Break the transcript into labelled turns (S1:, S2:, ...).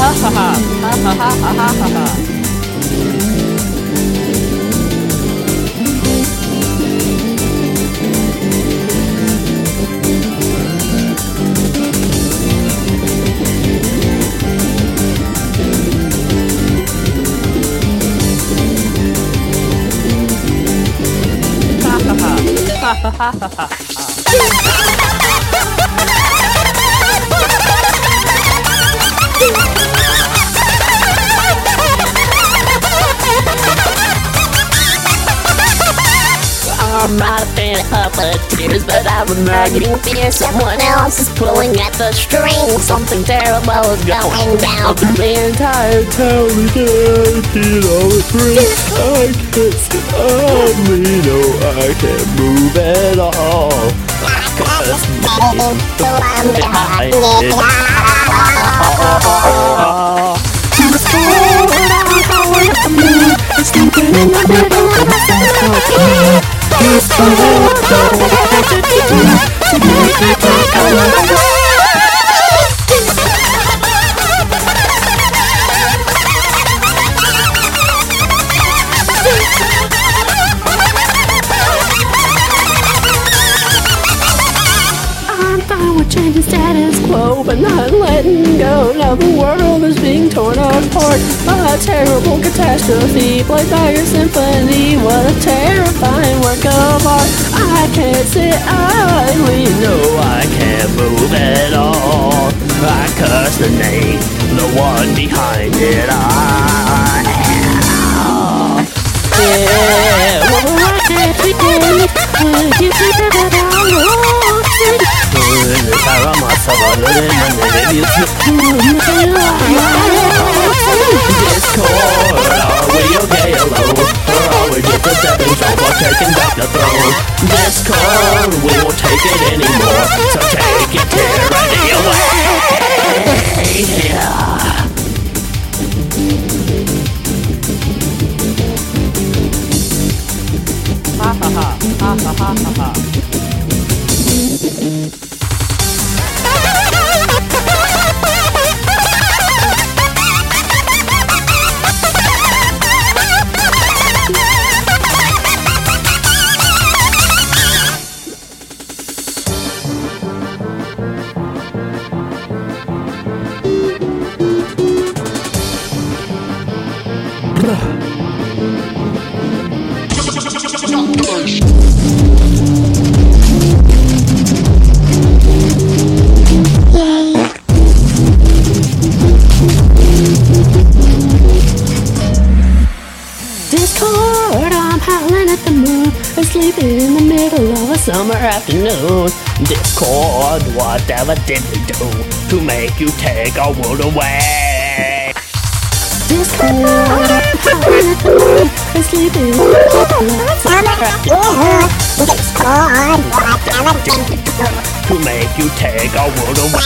S1: I'm not a fan of tears, but I'm imagining fear. Someone else is pulling at the string. Something terrible is going down. The entire town is empty, all the free. I can't sit ugly, no, I can't move at all. Cause I'm behind it. It's sleeping in the middle of the summer. It's the world that to make me take a look. I'm fine with changing status quo, but not letting go. Now the world is being torn apart. A terrible catastrophe played by your symphony. What a terrifying work of art. I can't sit idly, no, I can't move at all. I curse the name, the one behind it all. Yeah, well, I can't begin when you keep it all. Discord, are we okay alone? Or are we just a stepping stone for taking back the throne? Discord, we won't take it anymore, so take your tyranny away. Yeah. Ha ha ha, ha ha ha ha ha. Discord, I'm howling at the moon and sleeping in the middle of a summer afternoon. Discord, whatever did we do to make you take our world away? Discord, I'm howling at the moon and sleeping in the middle of a summer afternoon. Discord, whatever did we do to make you take our world away?